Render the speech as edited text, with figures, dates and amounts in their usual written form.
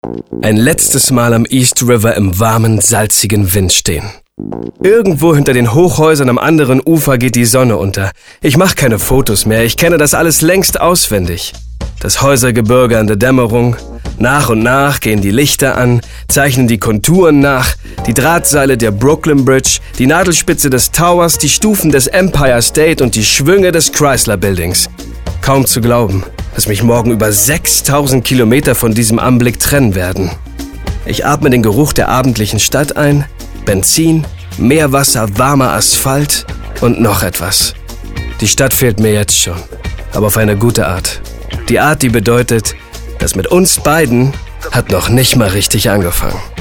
Ein letztes Mal am East River im warmen, salzigen Wind stehen. Irgendwo hinter den Hochhäusern am anderen Ufer geht die Sonne unter. Ich mache keine Fotos mehr, ich kenne das alles längst auswendig. Das Häusergebirge an der Dämmerung. Nach und nach gehen die Lichter an, zeichnen die Konturen nach, die Drahtseile der Brooklyn Bridge, die Nadelspitze des Towers, die Stufen des Empire State und die Schwünge des Chrysler Buildings. Kaum zu glauben, dass mich morgen über 6000 Kilometer von diesem Anblick trennen werden. Ich atme den Geruch der abendlichen Stadt ein, Benzin, Meerwasser, warmer Asphalt und noch etwas. Die Stadt fehlt mir jetzt schon, aber auf eine gute Art. Die Art, die bedeutet, das mit uns beiden hat noch nicht mal richtig angefangen.